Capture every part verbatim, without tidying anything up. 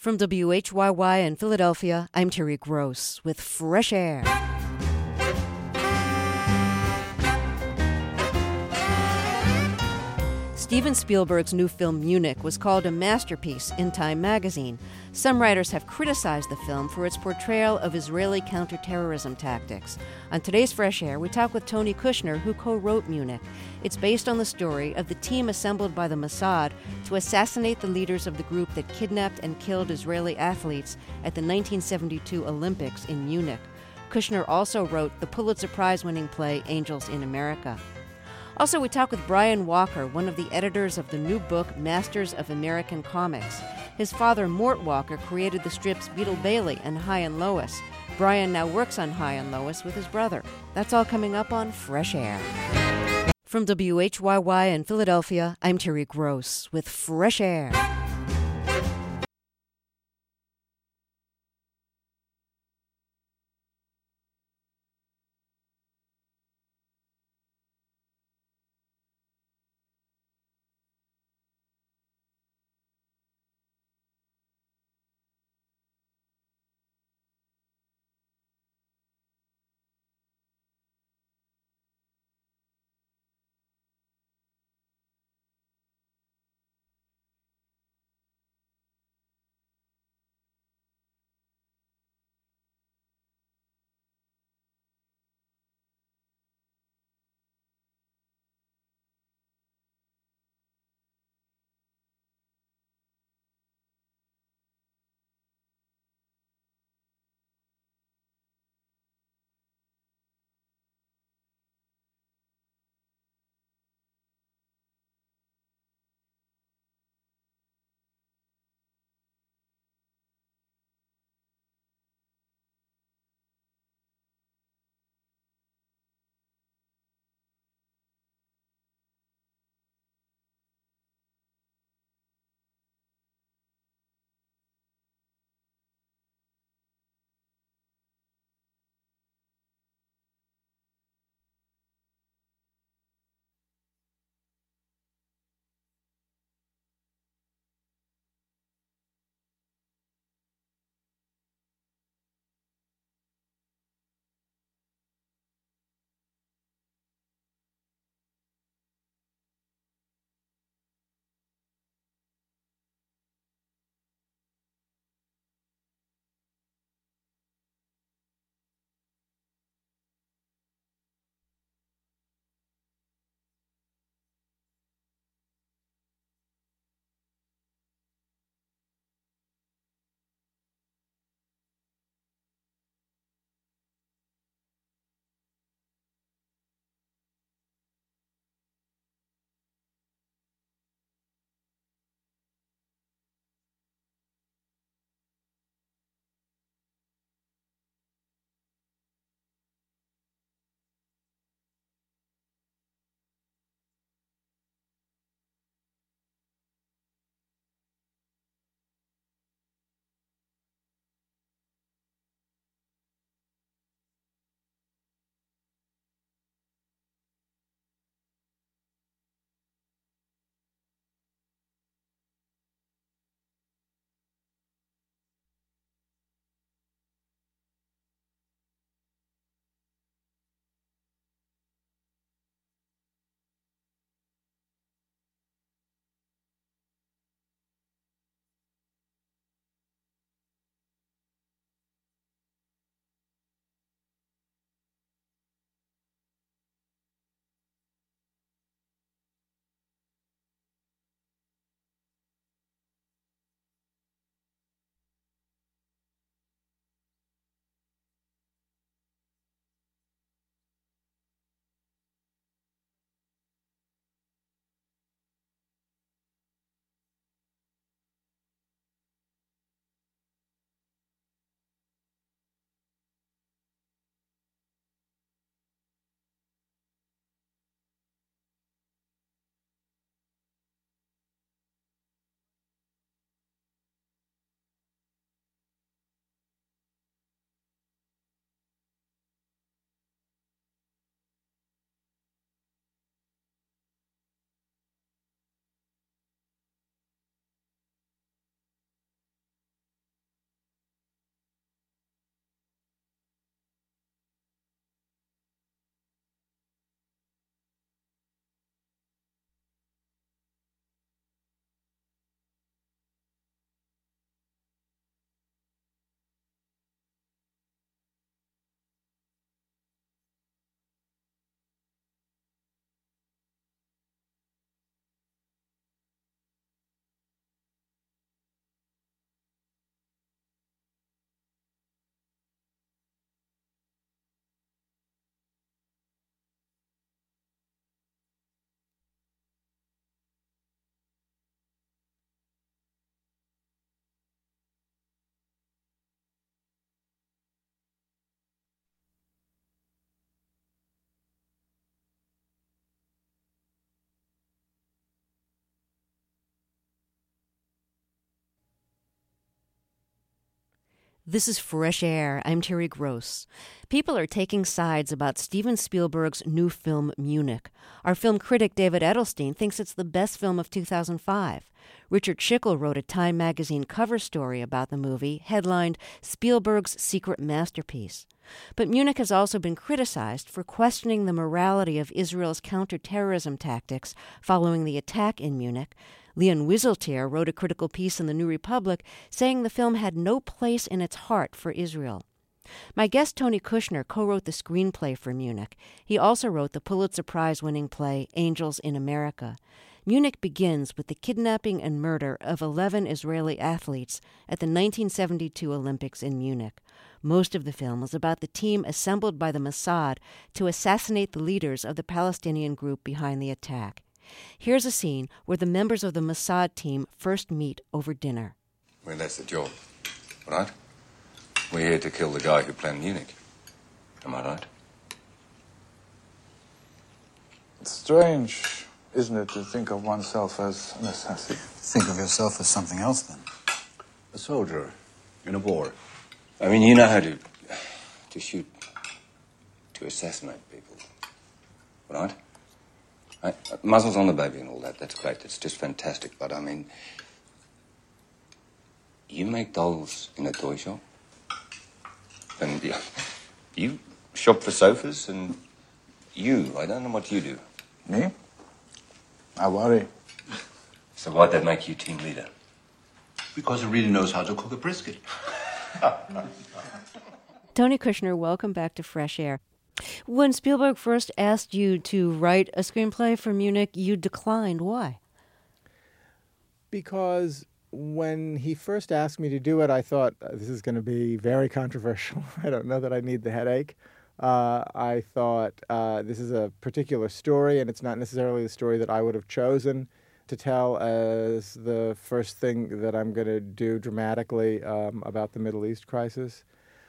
From W H Y Y in Philadelphia, I'm Terry Gross with Fresh Air. Steven Spielberg's new film Munich was called a masterpiece in Time magazine. Some writers have criticized the film for its portrayal of Israeli counterterrorism tactics. On today's Fresh Air, we talk with Tony Kushner, who co-wrote Munich. It's based on the story of the team assembled by the Mossad to assassinate the leaders of the group that kidnapped and killed Israeli athletes at the nineteen seventy-two Olympics in Munich. Kushner also wrote the Pulitzer Prize-winning play Angels in America. Also, we talk with Brian Walker, one of the editors of the new book, Masters of American Comics. His father, Mort Walker, created the strips Beetle Bailey and Hi and Lois. Brian now works on Hi and Lois with his brother. That's all coming up on Fresh Air. From W H Y Y in Philadelphia, I'm Terry Gross with Fresh Air. This is Fresh Air. I'm Terry Gross. People are taking sides about Steven Spielberg's new film, Munich. Our film critic David Edelstein thinks it's the best film of two thousand five. Richard Schickel wrote a Time magazine cover story about the movie, headlined Spielberg's Secret Masterpiece. But Munich has also been criticized for questioning the morality of Israel's counterterrorism tactics following the attack in Munich. Leon Wieseltier wrote a critical piece in the New Republic saying the film had no place in its heart for Israel. My guest Tony Kushner co-wrote the screenplay for Munich. He also wrote the Pulitzer Prize-winning play Angels in America. Munich begins with the kidnapping and murder of eleven Israeli athletes at the nineteen seventy-two Olympics in Munich. Most of the film is about the team assembled by the Mossad to assassinate the leaders of the Palestinian group behind the attack. Here's a scene where the members of the Mossad team first meet over dinner. Well, that's the job, right? We're here to kill the guy who planned Munich. Am I right? It's strange, isn't it, to think of oneself as an assassin? Think of yourself as something else, then. A soldier in a war. I mean, you know how to to shoot, to assassinate people, right? I, muzzles on the baby and all that, that's great. That's just fantastic. But, I mean, you make dolls in a toy shop? And you, you shop for sofas? And you, I don't know what you do. Me? I worry. So why'd that make you team leader? Because he really knows how to cook a brisket. Tony Kushner, welcome back to Fresh Air. When Spielberg first asked you to write a screenplay for Munich, you declined. Why? Because when he first asked me to do it, I thought, this is going to be very controversial. I don't know that I need the headache. Uh, I thought, uh, this is a particular story, and it's not necessarily the story that I would have chosen to tell as the first thing that I'm going to do dramatically um, about the Middle East crisis.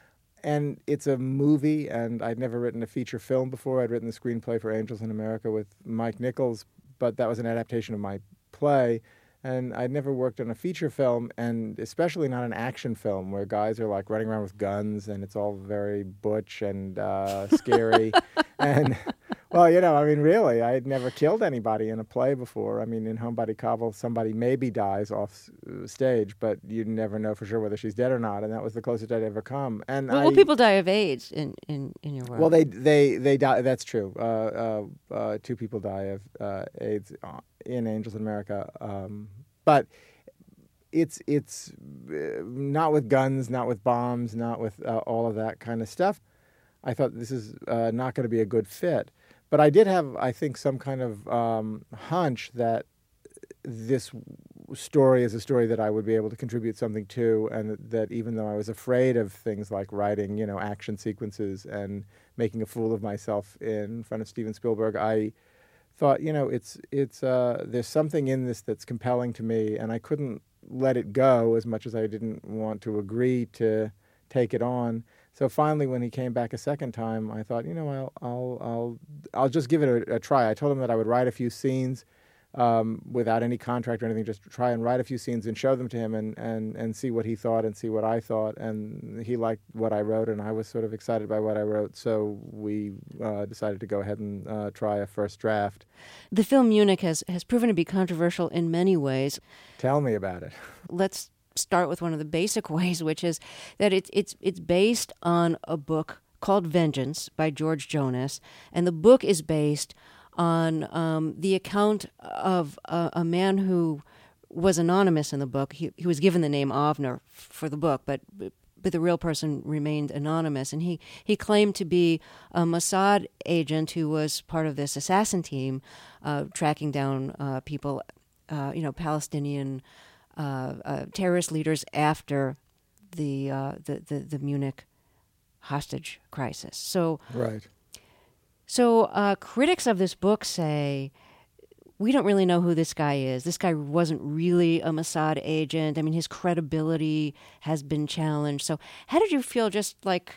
And it's a movie, and I'd never written a feature film before. I'd written the screenplay for Angels in America with Mike Nichols, but that was an adaptation of my play. And I'd never worked on a feature film, and especially not an action film where guys are like running around with guns and it's all very butch and uh, scary. And, well, you know, I mean, really, I had never killed anybody in a play before. I mean, in Homebody Cobble, somebody maybe dies off stage, but you never know for sure whether she's dead or not. And that was the closest I'd ever come. And well, I, well people die of AIDS in, in, in your work. Well, they they they die. That's true. Uh, uh, uh, two people die of uh, AIDS in Angels in America. Um, but it's it's uh, not with guns, not with bombs, not with uh, all of that kind of stuff. I thought this is uh, not going to be a good fit. But I did have, I think, some kind of um, hunch that this story is a story that I would be able to contribute something to, and that, that even though I was afraid of things like writing, you know, action sequences and making a fool of myself in front of Steven Spielberg, I thought, you know, it's it's uh, there's something in this that's compelling to me, and I couldn't let it go as much as I didn't want to agree to take it on. So finally, when he came back a second time, I thought, you know, I'll I'll I'll I'll just give it a, a try. I told him that I would write a few scenes um, without any contract or anything, just try and write a few scenes and show them to him and, and, and see what he thought and see what I thought. And he liked what I wrote, and I was sort of excited by what I wrote. So we uh, decided to go ahead and uh, try a first draft. The film Munich has, has proven to be controversial in many ways. Tell me about it. Let's start with one of the basic ways, which is that it's it's it's based on a book called Vengeance by George Jonas, and the book is based on um, the account of a, a man who was anonymous in the book. He, he was given the name Avner for the book, but but the real person remained anonymous, and he, he claimed to be a Mossad agent who was part of this assassin team, uh, tracking down uh, people, uh, you know, Palestinian Uh, uh, terrorist leaders after the, uh, the the the Munich hostage crisis. So right. So uh, critics of this book say we don't really know who this guy is. This guy wasn't really a Mossad agent. I mean, his credibility has been challenged. So how did you feel, just like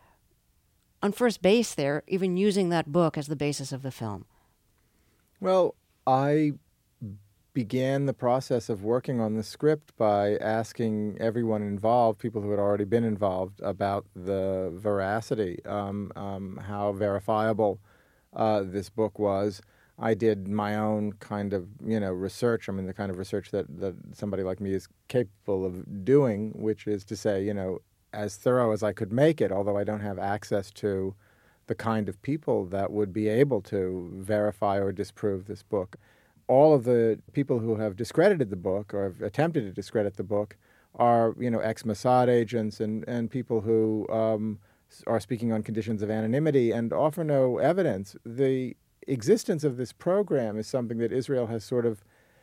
on first base there, even using that book as the basis of the film? Well, I began the process of working on the script by asking everyone involved, people who had already been involved, about the veracity, um, um, how verifiable uh, this book was. I did my own kind of, you know, research. I mean, the kind of research that, that somebody like me is capable of doing, which is to say, you know, as thorough as I could make it, although I don't have access to the kind of people that would be able to verify or disprove this book. All of the people who have discredited the book or have attempted to discredit the book are, you know, ex-Mossad agents and, and people who um, are speaking on conditions of anonymity and offer no evidence. The existence of this program is something that Israel has sort of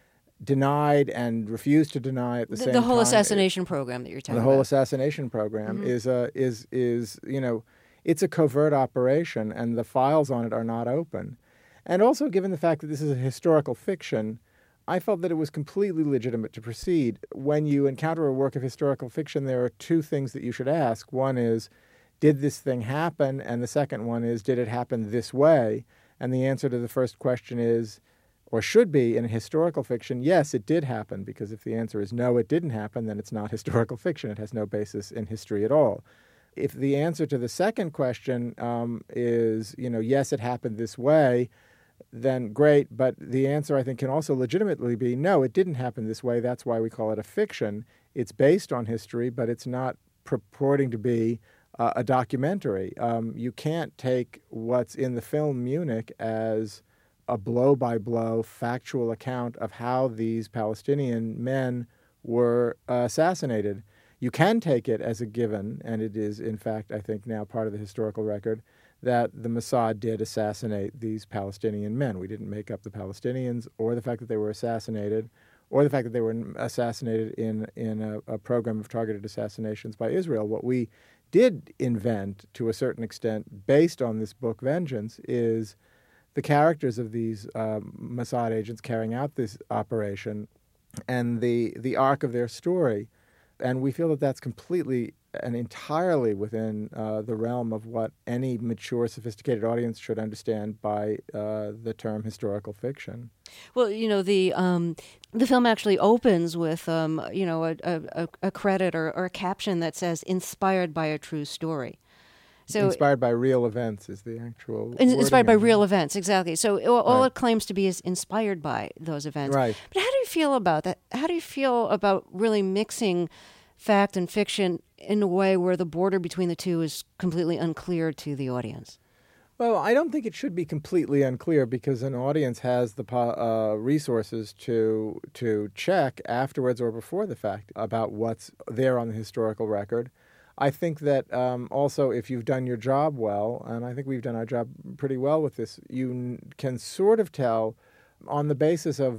denied and refused to deny at the, the same time. The whole time. assassination program that you're talking the about. The whole assassination program mm-hmm. is a is is you know, it's a covert operation, and the files on it are not open. And also, given the fact that this is a historical fiction, I felt that it was completely legitimate to proceed. When you encounter a work of historical fiction, there are two things that you should ask. One is, did this thing happen? And the second one is, did it happen this way? And the answer to the first question is, or should be, in historical fiction, yes, it did happen, because if the answer is no, it didn't happen, then it's not historical fiction. It has no basis in history at all. If the answer to the second question um, is, you know, yes, it happened this way, then great. But the answer, I think, can also legitimately be, no, it didn't happen this way. That's why we call it a fiction. It's based on history, but it's not purporting to be uh, a documentary. Um, you can't take what's in the film Munich as a blow-by-blow factual account of how these Palestinian men were uh, assassinated. You can take it as a given, and it is, in fact, I think now part of the historical record, that the Mossad did assassinate these Palestinian men. We didn't make up the Palestinians or the fact that they were assassinated or the fact that they were assassinated in, in a, a program of targeted assassinations by Israel. What we did invent, to a certain extent, based on this book, Vengeance, is the characters of these um, Mossad agents carrying out this operation and the the arc of their story. And we feel that that's completely and entirely within uh, the realm of what any mature, sophisticated audience should understand by uh, the term historical fiction. Well, you know, the um, the film actually opens with, um, you know, a, a, a credit or, or a caption that says, "Inspired by a true story." So, inspired by real events is the actual in, Inspired by of real it. events, exactly. So all, all Right. it claims to be is inspired by those events. Right. But how do you feel about that? How do you feel about really mixing fact and fiction in a way where the border between the two is completely unclear to the audience? Well, I don't think it should be completely unclear, because an audience has the uh, resources to to check afterwards or before the fact about what's there on the historical record. I think that um, also, if you've done your job well, and I think we've done our job pretty well with this, you n- can sort of tell on the basis of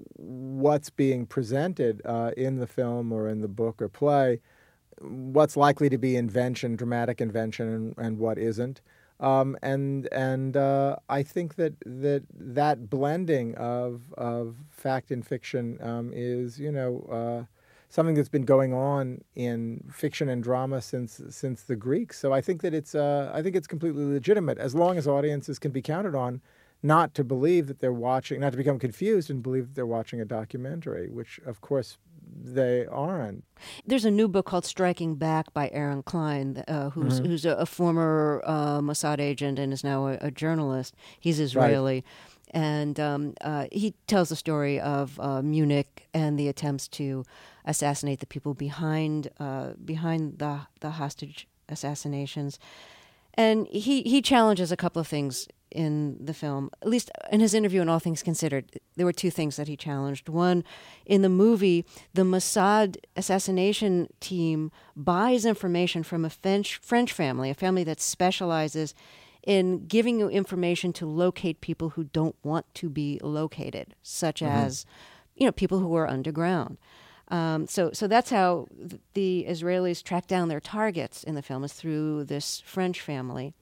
what's being presented uh, in the film or in the book or play, what's likely to be invention, dramatic invention, and, and what isn't. Um, and and uh, I think that that that blending of of fact and fiction um, is, you know, uh, something that's been going on in fiction and drama since since the Greeks. So I think that it's uh, I think it's completely legitimate, as long as audiences can be counted on not to believe that they're watching, not to become confused and believe that they're watching a documentary, which of course they aren't. There's a new book called Striking Back by Aaron Klein, uh, who's Mm-hmm. who's a, a former uh, Mossad agent and is now a, a journalist. He's Israeli. Right. And um, uh, he tells the story of uh, Munich and the attempts to assassinate the people behind uh, behind the the hostage assassinations. And he, he challenges a couple of things in the film, at least in his interview in All Things Considered. There were two things that he challenged. One, in the movie, the Mossad assassination team buys information from a French, French family, a family that specializes in giving you information to locate people who don't want to be located, such mm-hmm. as, you know, people who are underground. Um, so, so that's how th- the Israelis track down their targets in the film, is through this French family.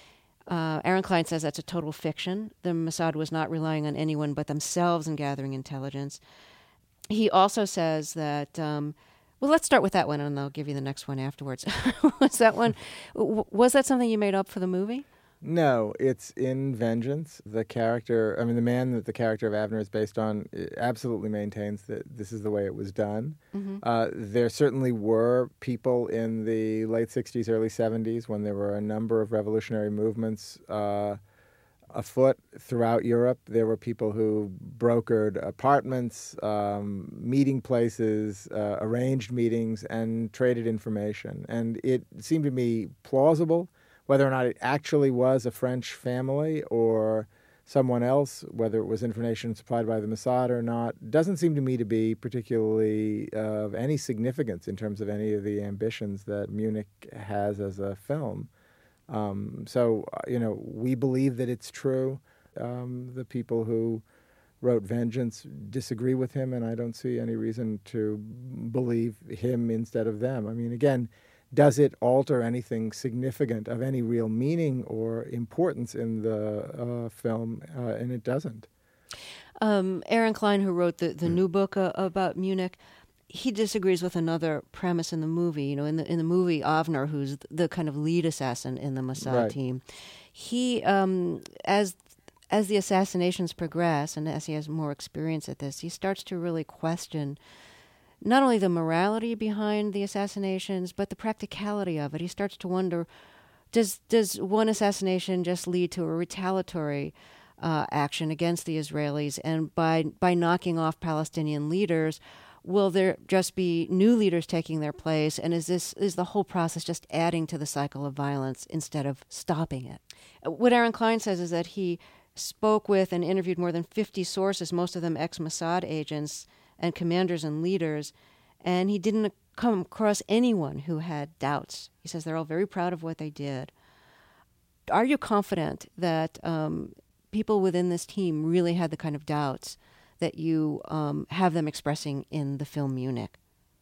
Uh, Aaron Klein says that's a total fiction. The Mossad was not relying on anyone but themselves in gathering intelligence. He also says that, um, well, let's start with that one, and I'll give you the next one afterwards. was that one? W- was that something you made up for the movie? No, it's in Vengeance. The character, I mean, the man that the character of Avner is based on absolutely maintains that this is the way it was done. Mm-hmm. Uh, there certainly were people in the late sixties, early seventies when there were a number of revolutionary movements uh, afoot throughout Europe. There were people who brokered apartments, um, meeting places, uh, arranged meetings, and traded information. And it seemed to me plausible. Whether or not it actually was a French family or someone else, whether it was information supplied by the Mossad or not, doesn't seem to me to be particularly of any significance in terms of any of the ambitions that Munich has as a film. Um, so, you know, we believe that it's true. Um, the people who wrote Vengeance disagree with him, and I don't see any reason to believe him instead of them. I mean, again, does it alter anything significant of any real meaning or importance in the uh, film? Uh, and it doesn't. Um, Aaron Klein, who wrote the, the new book uh, about Munich, he disagrees with another premise in the movie. You know, in the in the movie, Avner, who's the kind of lead assassin in the Mossad Right. team, he um, as as the assassinations progress and as he has more experience at this, he starts to really question not only the morality behind the assassinations, but the practicality of it. He starts to wonder, does does one assassination just lead to a retaliatory uh, action against the Israelis? And by by knocking off Palestinian leaders, will there just be new leaders taking their place? And is this is the whole process just adding to the cycle of violence instead of stopping it? What Aaron Klein says is that he spoke with and interviewed more than fifty sources, most of them ex-Mossad agents and commanders and leaders, and he didn't come across anyone who had doubts. He says they're all very proud of what they did. Are you confident that um, people within this team really had the kind of doubts that you um, have them expressing in the film Munich?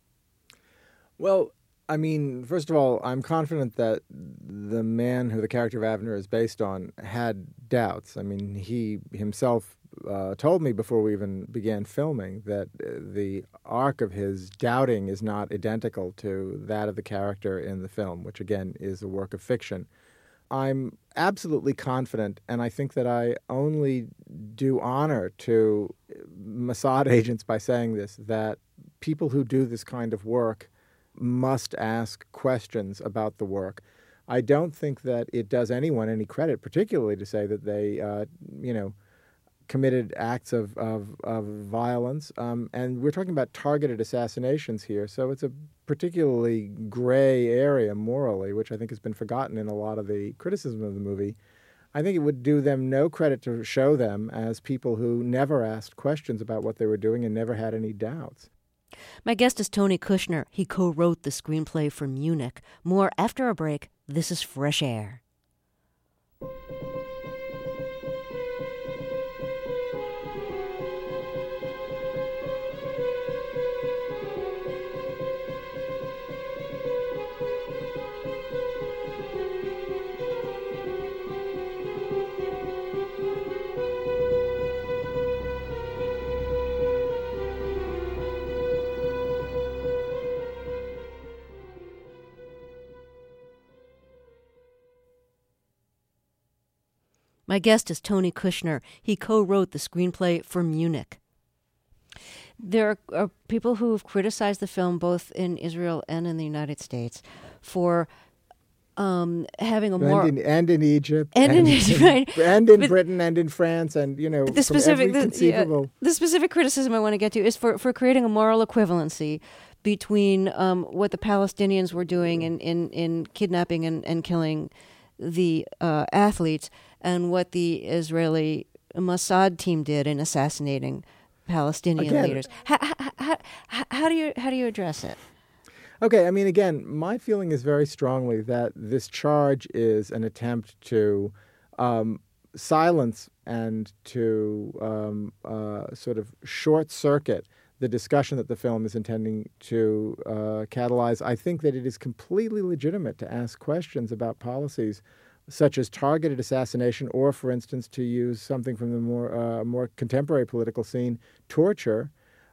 Well, I mean, first of all, I'm confident that the man who the character of Avner is based on had doubts. I mean, he himself uh, told me before we even began filming that uh, the arc of his doubting is not identical to that of the character in the film, which again is a work of fiction. I'm absolutely confident, and I think that I only do honor to Mossad agents by saying this, that people who do this kind of work must ask questions about the work. I don't think that it does anyone any credit, particularly to say that they, uh, you know, committed acts of, of, of violence. Um, and we're talking about targeted assassinations here, so it's a particularly gray area morally, which I think has been forgotten in a lot of the criticism of the movie. I think it would do them no credit to show them as people who never asked questions about what they were doing and never had any doubts. My guest is Tony Kushner. He co-wrote the screenplay for Munich. More after a break. This is Fresh Air. My guest is Tony Kushner. He co-wrote the screenplay for Munich. There are, are people who have criticized the film both in Israel and in the United States for um, having a more... And in, and in Egypt. And, and in Egypt, right. And in but Britain and in France and, you know, the specific, from every the, conceivable... yeah, the specific criticism I want to get to is for, for creating a moral equivalency between um, what the Palestinians were doing in, in, in kidnapping and, and killing the uh, athletes and what the Israeli Mossad team did in assassinating Palestinian Again, leaders. How, how, how, how do you how do you address it? Okay, I mean, again, my feeling is very strongly that this charge is an attempt to um, silence and to um, uh, sort of short-circuit the discussion that the film is intending to uh, catalyze. I think that it is completely legitimate to ask questions about policies such as targeted assassination or, for instance, to use something from the more uh, more contemporary political scene, torture.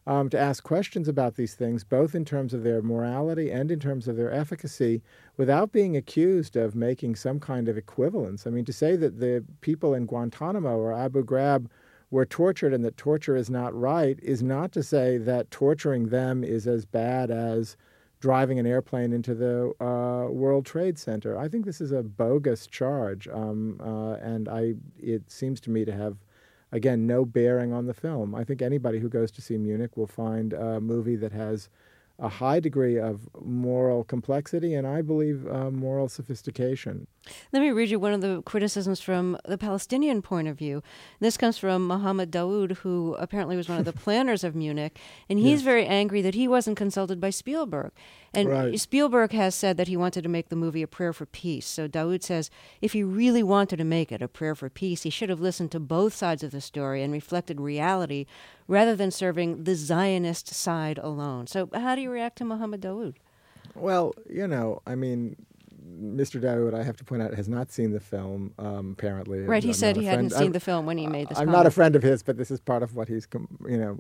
um, to ask questions about these things, both in terms of their morality and in terms of their efficacy, without being accused of making some kind of equivalence. I mean, to say that the people in Guantanamo or Abu Ghraib were tortured and that torture is not right is not to say that torturing them is as bad as driving an airplane into the uh, World Trade Center. I think this is a bogus charge, um, uh, and I it seems to me to have, again, no bearing on the film. I think anybody who goes to see Munich will find a movie that has a high degree of moral complexity and, I believe, uh, moral sophistication. Let me read you one of the criticisms from the Palestinian point of view. This comes from Mohammed Dawood, who apparently was one of the planners of Munich, and he's yes. very angry that he wasn't consulted by Spielberg. And right. Spielberg has said that he wanted to make the movie a prayer for peace. So Dawood says if he really wanted to make it a prayer for peace, he should have listened to both sides of the story and reflected reality rather than serving the Zionist side alone. So how do you react to Mohammed Dawood? Well, you know, I mean, Mister Dawood, I have to point out, has not seen the film, um, apparently. Right, he I'm said he friend. hadn't seen I'm, the film when he made this I'm comment. not a friend of his, but this is part of what he's, you know,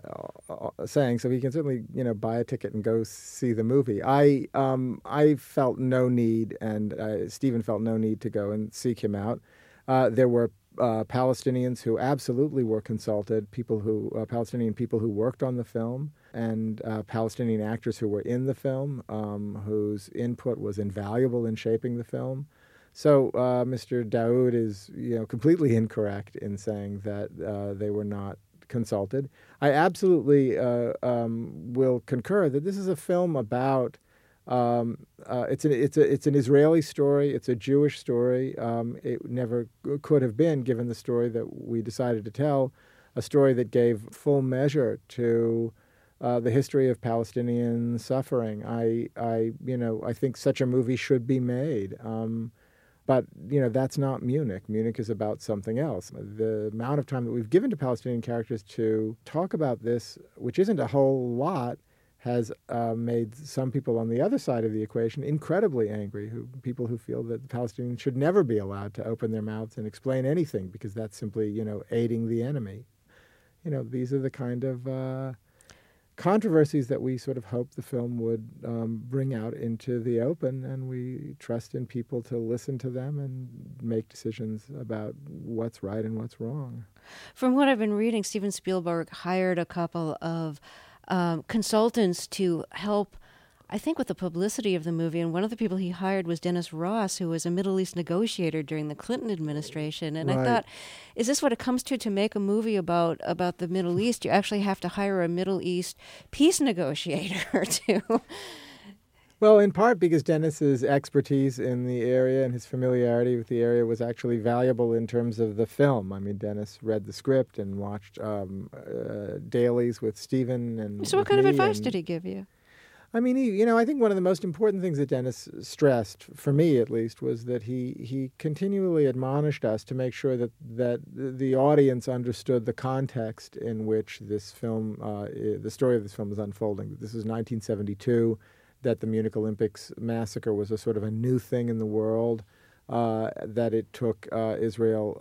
uh, saying. So he can certainly, you know, buy a ticket and go see the movie. I um, I felt no need, and uh, Stephen felt no need to go and seek him out. Uh, there were uh, Palestinians who absolutely were consulted, people who, uh, Palestinian people who worked on the film, and uh, Palestinian actors who were in the film, um, whose input was invaluable in shaping the film. So uh, Mister Dawood is, you know, completely incorrect in saying that uh, they were not consulted. I absolutely uh, um, will concur that this is a film about. Um, uh, it's an it's a it's an Israeli story. It's a Jewish story. Um, it never could have been, given the story that we decided to tell, a story that gave full measure to Uh, the history of Palestinian suffering. I, I, you know, I think such a movie should be made. Um, but, you know, that's not Munich. Munich is about something else. The amount of time that we've given to Palestinian characters to talk about this, which isn't a whole lot, has uh, made some people on the other side of the equation incredibly angry, who people who feel that the Palestinians should never be allowed to open their mouths and explain anything because that's simply, you know, aiding the enemy. You know, these are the kind of Uh, controversies that we sort of hope the film would um, bring out into the open, and we trust in people to listen to them and make decisions about what's right and what's wrong. From what I've been reading, Steven Spielberg hired a couple of um, consultants to help, I think, with the publicity of the movie, and one of the people he hired was Dennis Ross, who was a Middle East negotiator during the Clinton administration. And right. I thought, is this what it comes to, to make a movie about, about the Middle East? You actually have to hire a Middle East peace negotiator to... Well, in part because Dennis's expertise in the area and his familiarity with the area was actually valuable in terms of the film. I mean, Dennis read the script and watched um, uh, dailies with Stephen and So what kind of advice and, did he give you? I mean, he, you know, I think one of the most important things that Dennis stressed, for me at least, was that he, he continually admonished us to make sure that, that the audience understood the context in which this film, uh, the story of this film is unfolding. That this is nineteen seventy-two, that the Munich Olympics massacre was a sort of a new thing in the world, uh, that it took uh, Israel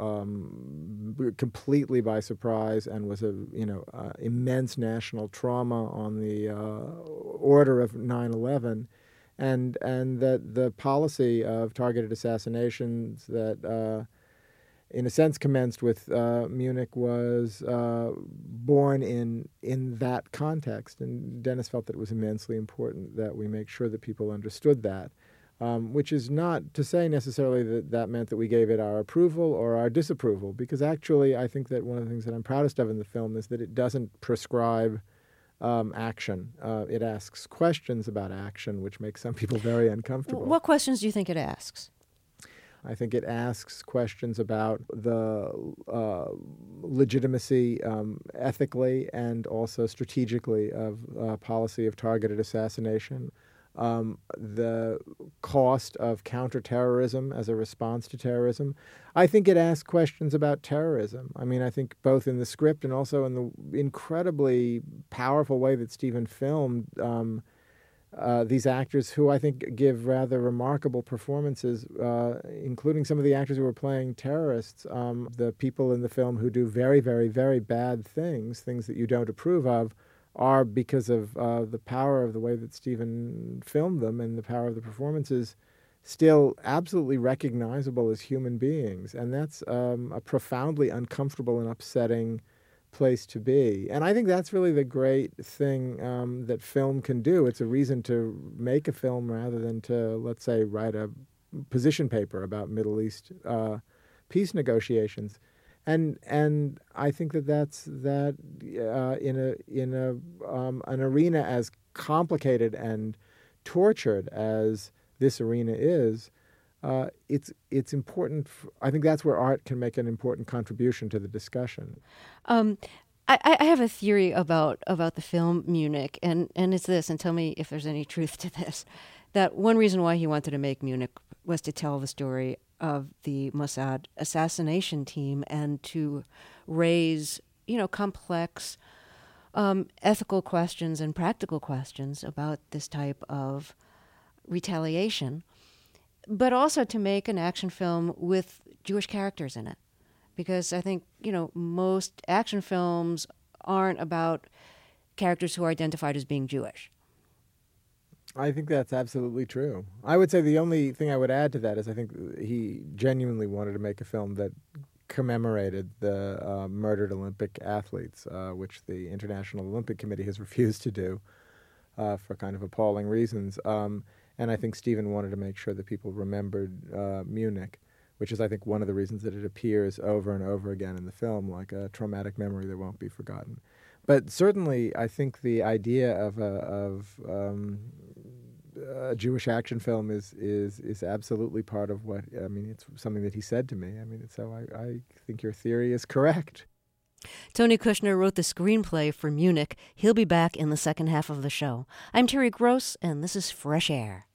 um, completely by surprise and was a you know uh, immense national trauma on the uh, order of nine eleven, and and that the policy of targeted assassinations that uh, in a sense commenced with uh, Munich was uh, born in in that context. And Dennis felt that it was immensely important that we make sure that people understood that. Um, which is not to say necessarily that that meant that we gave it our approval or our disapproval, because actually I think that one of the things that I'm proudest of in the film is that it doesn't prescribe um, action. Uh, it asks questions about action, which makes some people very uncomfortable. What questions do you think it asks? I think it asks questions about the uh, legitimacy um, ethically and also strategically of uh, policy of targeted assassination. Um, the cost of counterterrorism as a response to terrorism. I think it asks questions about terrorism. I mean, I think both in the script and also in the incredibly powerful way that Stephen filmed um, uh, these actors who I think give rather remarkable performances, uh, including some of the actors who were playing terrorists, um, the people in the film who do very, very, very bad things, things that you don't approve of, are, because of uh, the power of the way that Steven filmed them and the power of the performances, still absolutely recognizable as human beings. And that's um, a profoundly uncomfortable and upsetting place to be. And I think that's really the great thing um, that film can do. It's a reason to make a film rather than to, let's say, write a position paper about Middle East uh, peace negotiations. And and I think that that's that uh, in a in a um, an arena as complicated and tortured as this arena is, uh, it's it's important. For, I think that's where art can make an important contribution to the discussion. Um, I, I have a theory about about the film Munich, and, and it's this. And tell me if there's any truth to this. That one reason why he wanted to make Munich was to tell the story of the Mossad assassination team and to raise, you know, complex um, ethical questions and practical questions about this type of retaliation, but also to make an action film with Jewish characters in it. Because I think, you know, most action films aren't about characters who are identified as being Jewish. I think that's absolutely true. I would say the only thing I would add to that is I think he genuinely wanted to make a film that commemorated the uh, murdered Olympic athletes, uh, which the International Olympic Committee has refused to do uh, for kind of appalling reasons. Um, and I think Steven wanted to make sure that people remembered uh, Munich, which is, I think, one of the reasons that it appears over and over again in the film, like a traumatic memory that won't be forgotten. But certainly, I think the idea of a, of um, a Jewish action film is is is absolutely part of what, I mean, it's something that he said to me. I mean, so I, I think your theory is correct. Tony Kushner wrote the screenplay for Munich. He'll be back in the second half of the show. I'm Terry Gross, and this is Fresh Air.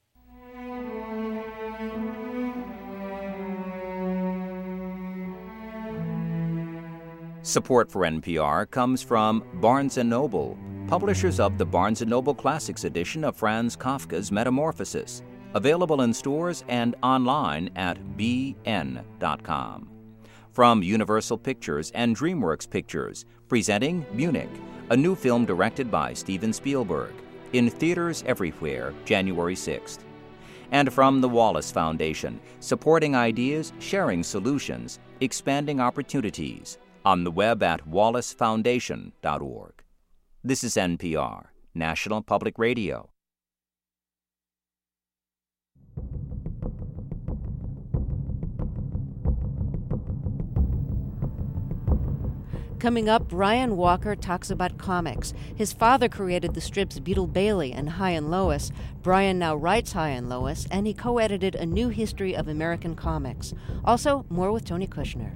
Support for N P R comes from Barnes and Noble, publishers of the Barnes and Noble Classics edition of Franz Kafka's Metamorphosis, available in stores and online at b n dot com. From Universal Pictures and DreamWorks Pictures, presenting Munich, a new film directed by Steven Spielberg, in theaters everywhere, January sixth. And from the Wallace Foundation, supporting ideas, sharing solutions, expanding opportunities, on the web at wallace foundation dot org. This is N P R, National Public Radio. Coming up, Brian Walker talks about comics. His father created the strips Beetle Bailey and Hi and Lois. Brian now writes Hi and Lois, and he co-edited A New History of American Comics. Also, more with Tony Kushner.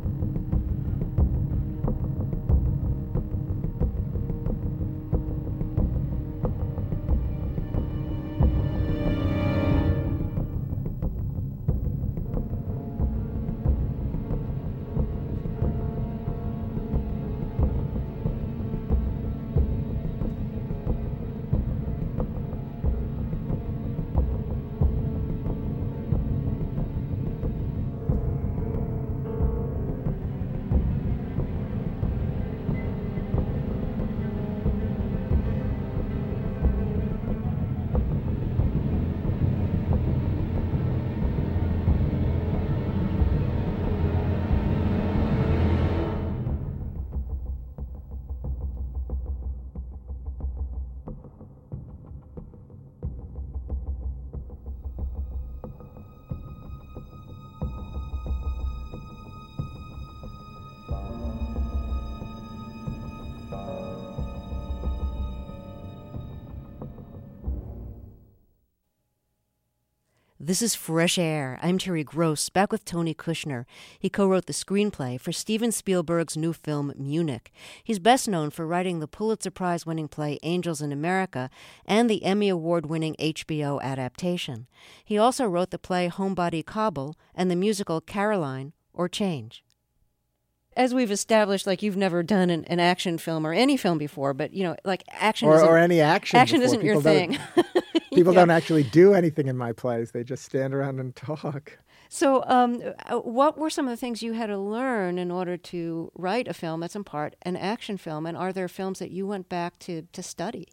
This is Fresh Air. I'm Terry Gross, back with Tony Kushner. He co-wrote the screenplay for Steven Spielberg's new film, Munich. He's best known for writing the Pulitzer Prize-winning play Angels in America and the Emmy Award-winning H B O adaptation. He also wrote the play Homebody Kabul and the musical Caroline or Change. As we've established, like, you've never done an, an action film or any film before, but, you know, like, action or, isn't... Or any action Action before. isn't your People thing. People yeah. don't actually do anything in my plays. They just stand around and talk. So, um, uh, what were some of the things you had to learn in order to write a film that's in part an action film? And are there films that you went back to, to study?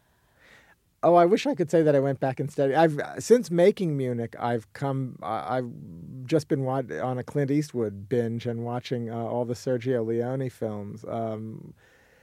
Oh, I wish I could say that I went back and studied. I've since making Munich, I've come. I- I've just been wa- on a Clint Eastwood binge and watching uh, all the Sergio Leone films. Um,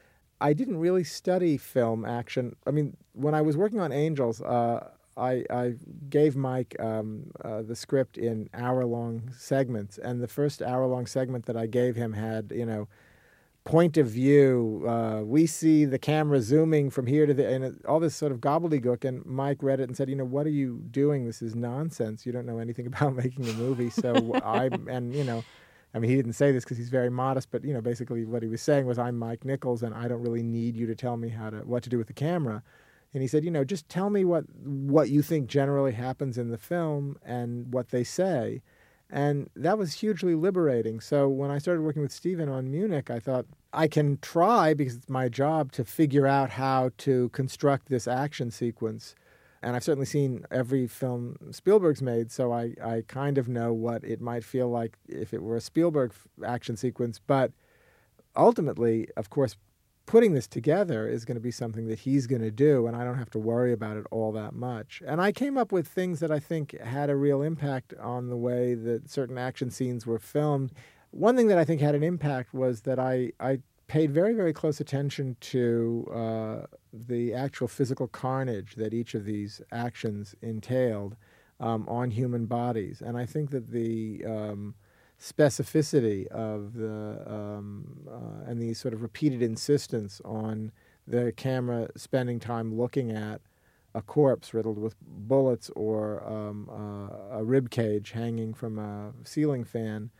I didn't really study film action. I mean, when I was working on Angels, uh, I, I gave Mike um, uh, the script in hour-long segments, and the first hour-long segment that I gave him had, you know, point of view. Uh, we see the camera zooming from here to there, and it, all this sort of gobbledygook. And Mike read it and said, "You know, what are you doing? This is nonsense. You don't know anything about making a movie." So I, and you know, I mean, he didn't say this because he's very modest, but you know, basically what he was saying was, "I'm Mike Nichols, and I don't really need you to tell me how to what to do with the camera." And he said, "You know, just tell me what what you think generally happens in the film and what they say." And that was hugely liberating. So when I started working with Steven on Munich, I thought, I can try, because it's my job, to figure out how to construct this action sequence. And I've certainly seen every film Spielberg's made, so I, I kind of know what it might feel like if it were a Spielberg action sequence. But ultimately, of course, putting this together is going to be something that he's going to do, and I don't have to worry about it all that much. And I came up with things that I think had a real impact on the way that certain action scenes were filmed. One thing that I think had an impact was that I, I paid very, very close attention to uh, the actual physical carnage that each of these actions entailed um, on human bodies. And I think that the um, specificity of the um, uh, and the sort of repeated insistence on the camera spending time looking at a corpse riddled with bullets or um, uh, a rib cage hanging from a ceiling fan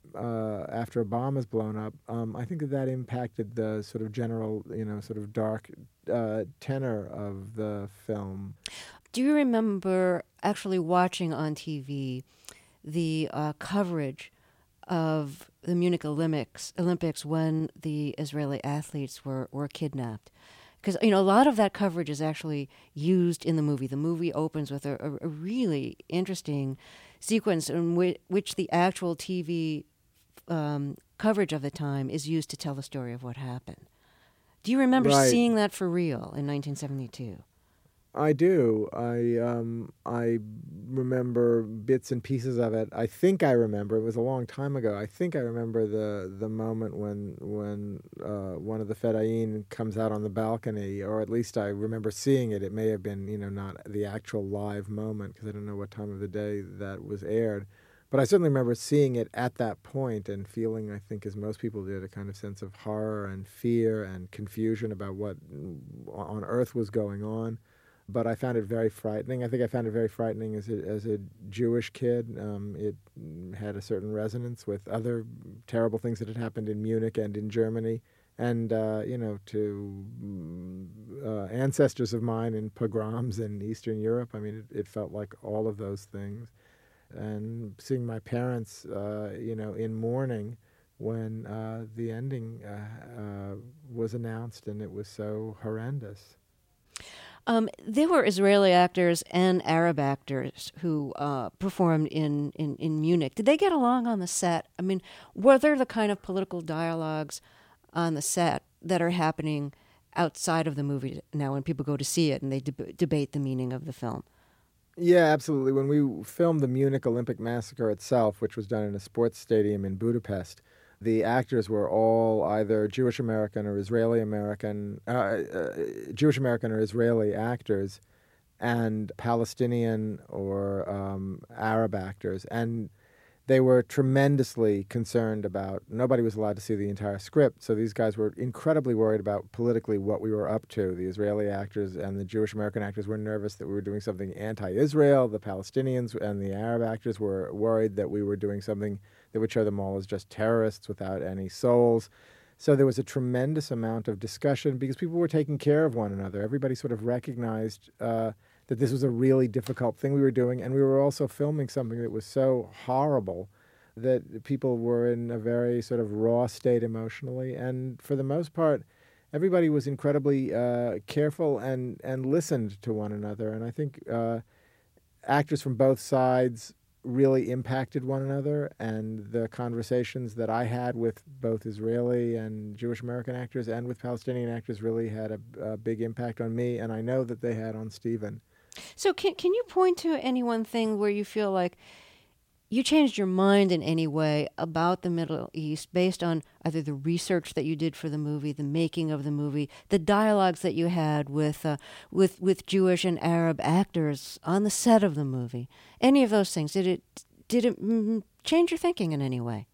uh, after a bomb is blown up, um, I think that that impacted the sort of general, you know, sort of dark uh, tenor of the film. Do you remember actually watching on T V the uh, coverage of the Munich Olympics Olympics when the Israeli athletes were, were kidnapped? Because, you know, a lot of that coverage is actually used in the movie. The movie opens with a, a, a really interesting sequence in which, which the actual T V um, coverage of the time is used to tell the story of what happened. Do you remember Right. seeing that for real in nineteen seventy-two? I do. I um, I remember bits and pieces of it. I think I remember. It was a long time ago. I think I remember the the moment when when uh, one of the Fedayeen comes out on the balcony, or at least I remember seeing it. It may have been, you know, not the actual live moment because I don't know what time of the day that was aired. But I certainly remember seeing it at that point and feeling, I think, as most people did, a kind of sense of horror and fear and confusion about what on earth was going on. But I found it very frightening. I think I found it very frightening as a, as a Jewish kid. Um, it had a certain resonance with other terrible things that had happened in Munich and in Germany. And, uh, you know, to uh, ancestors of mine in pogroms in Eastern Europe, I mean, it, it felt like all of those things. And seeing my parents, uh, you know, in mourning when uh, the ending uh, uh, was announced, and it was so horrendous. Um, there were Israeli actors and Arab actors who uh, performed in, in, in Munich. Did they get along on the set? I mean, were there the kind of political dialogues on the set that are happening outside of the movie now when people go to see it and they deb- debate the meaning of the film? Yeah, absolutely. When we filmed the Munich Olympic Massacre itself, which was done in a sports stadium in Budapest, the actors were all either Jewish American or Israeli American, uh, uh, Jewish American or Israeli actors, and Palestinian or um, Arab actors. And they were tremendously concerned about, nobody was allowed to see the entire script, so these guys were incredibly worried about politically what we were up to. The Israeli actors and the Jewish American actors were nervous that we were doing something anti-Israel. The Palestinians and the Arab actors were worried that we were doing something that would show them all as just terrorists without any souls. So there was a tremendous amount of discussion because people were taking care of one another. Everybody sort of recognized uh, that this was a really difficult thing we were doing, and we were also filming something that was so horrible that people were in a very sort of raw state emotionally. And for the most part, everybody was incredibly uh, careful and, and listened to one another. And I think uh, actors from both sides really impacted one another, and the conversations that I had with both Israeli and Jewish American actors and with Palestinian actors really had a, a big impact on me, and I know that they had on Stephen. So can can you point to any one thing where you feel like you changed your mind in any way about the Middle East based on either the research that you did for the movie, the making of the movie, the dialogues that you had with uh, with with Jewish and Arab actors on the set of the movie? Any of those things, did it did it mm, change your thinking in any way?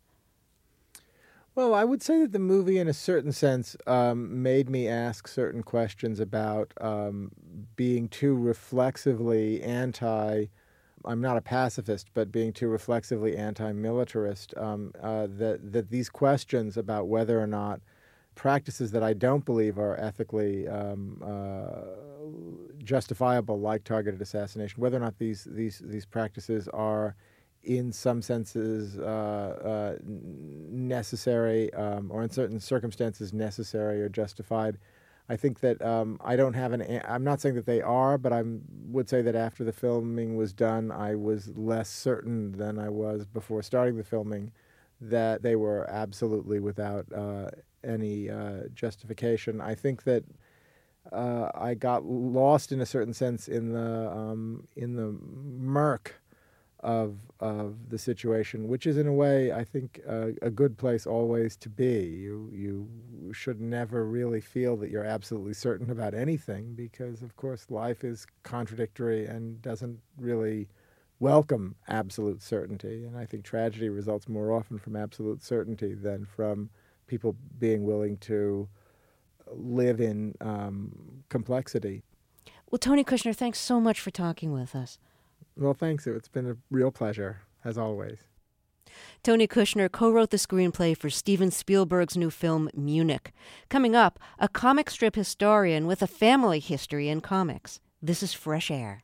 Well, I would say that the movie, in a certain sense, um, made me ask certain questions about um, being too reflexively anti. I'm not a pacifist, but being too reflexively anti-militarist. Um, uh, that that these questions about whether or not practices that I don't believe are ethically um, uh, justifiable, like targeted assassination, whether or not these these these practices are in some senses uh, uh, necessary um, or in certain circumstances necessary or justified. I think that um, I don't have an, I'm not saying that they are, but I would say that after the filming was done, I was less certain than I was before starting the filming that they were absolutely without uh, any uh, justification. I think that uh, I got lost in a certain sense in the um, in the murk of of the situation, which is in a way, I think, uh, a good place always to be. You you should never really feel that you're absolutely certain about anything, because of course life is contradictory and doesn't really welcome absolute certainty. And I think tragedy results more often from absolute certainty than from people being willing to live in um, complexity. Well, Tony Kushner, thanks so much for talking with us. Well, thanks. It's been a real pleasure, as always. Tony Kushner co-wrote the screenplay for Steven Spielberg's new film, Munich. Coming up, a comic strip historian with a family history in comics. This is Fresh Air.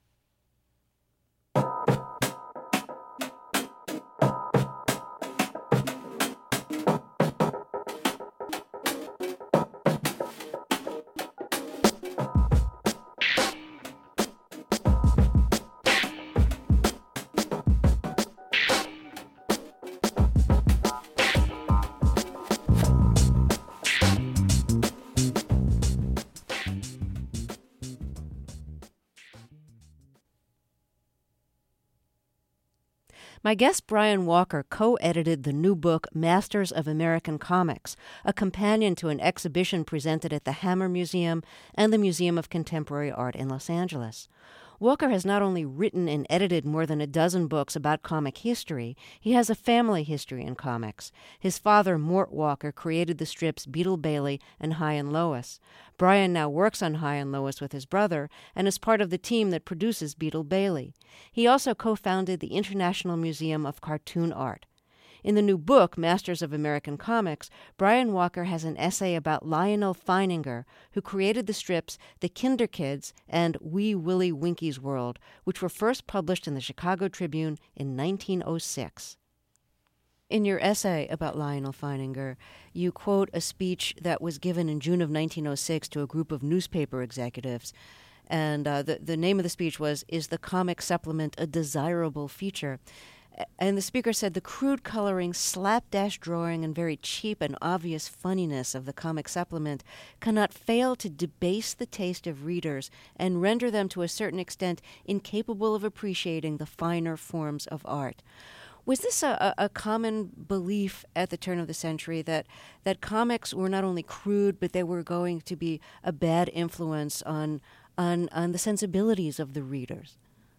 My guest Brian Walker co-edited the new book Masters of American Comics, a companion to an exhibition presented at the Hammer Museum and the Museum of Contemporary Art in Los Angeles. Walker has not only written and edited more than a dozen books about comic history, he has a family history in comics. His father, Mort Walker, created the strips Beetle Bailey and Hi and Lois. Brian now works on Hi and Lois with his brother and is part of the team that produces Beetle Bailey. He also co-founded the International Museum of Cartoon Art. In the new book, Masters of American Comics, Brian Walker has an essay about Lionel Feininger, who created the strips The Kinder Kids and Wee Willie Winky's World, which were first published in the Chicago Tribune in nineteen oh six. In your essay about Lionel Feininger, you quote a speech that was given in June of nineteen oh six to a group of newspaper executives. And uh, the, the name of the speech was, "Is the Comic Supplement a Desirable Feature?" And the speaker said the crude coloring, slapdash drawing, and very cheap and obvious funniness of the comic supplement cannot fail to debase the taste of readers and render them to a certain extent incapable of appreciating the finer forms of art. Was this a, a common belief at the turn of the century that, that comics were not only crude, but they were going to be a bad influence on on, on the sensibilities of the readers?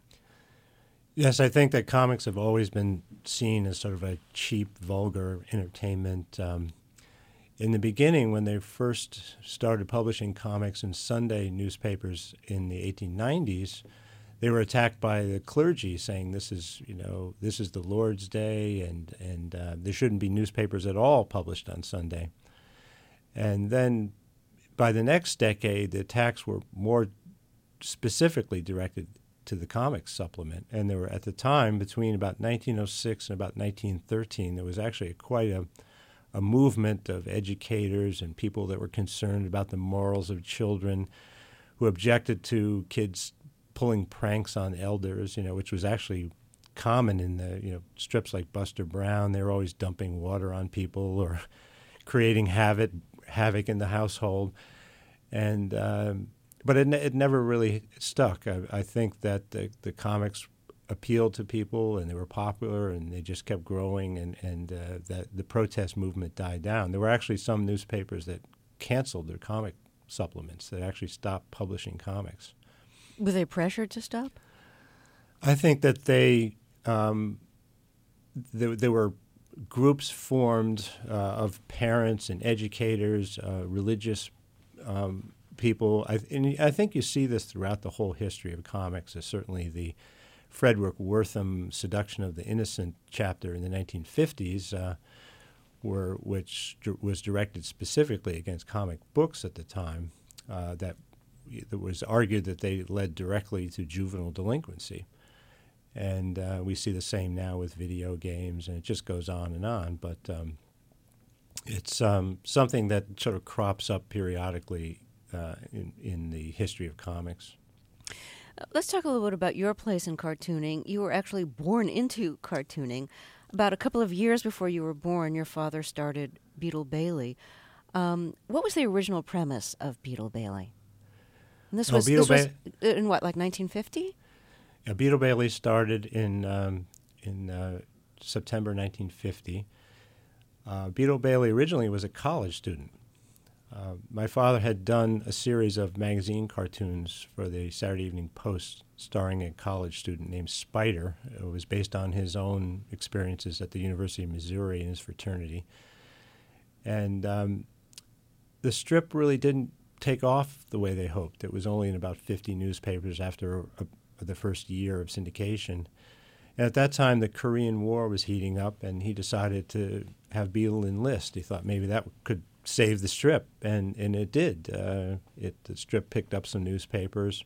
Yes, I think that comics have always been seen as sort of a cheap, vulgar entertainment. Um, in the beginning, when they first started publishing comics in Sunday newspapers in the eighteen nineties, they were attacked by the clergy, saying this is, you know, this is the Lord's Day, and and uh, there shouldn't be newspapers at all published on Sunday. And then, by the next decade, the attacks were more specifically directed to the comics supplement. And there were, at the time, between about nineteen oh six and about nineteen thirteen, there was actually a, quite a, a movement of educators and people that were concerned about the morals of children, who objected to kids pulling pranks on elders, you know, which was actually common in the, you know, strips like Buster Brown. They were always dumping water on people or creating havoc, havoc in the household. And um, but it, it never really stuck. I, I think that the, the comics appealed to people and they were popular and they just kept growing, and, and uh, that the protest movement died down. There were actually some newspapers that canceled their comic supplements, that actually stopped publishing comics. Were they pressured to stop? I think that they um, there, there were groups formed uh, of parents and educators, uh, religious um, people. I, and I think you see this throughout the whole history of comics. Uh, certainly the Frederick Wortham Seduction of the Innocent chapter in the nineteen fifties, uh, were, which d- was directed specifically against comic books at the time, uh, that it was argued that they led directly to juvenile delinquency. And uh, we see the same now with video games, and it just goes on and on. But um, it's um, something that sort of crops up periodically uh, in, in the history of comics. Let's talk a little bit about your place in cartooning. You were actually born into cartooning. About a couple of years before you were born, your father started Beetle Bailey. Um, what was the original premise of Beetle Bailey? And this Oh, was, Beetle this was Ba- in what, like nineteen fifty? Yeah, Beetle Bailey started in um, in uh, September nineteen fifty. Uh, Beetle Bailey originally was a college student. Uh, my father had done a series of magazine cartoons for the Saturday Evening Post starring a college student named Spider. It was based on his own experiences at the University of Missouri in his fraternity. And um, the strip really didn't take off the way they hoped. It was only in about fifty newspapers after a, the first year of syndication. And at that time, the Korean War was heating up, and he decided to have Beetle enlist. He thought maybe that could save the strip, and, and it did. Uh, it the strip picked up some newspapers,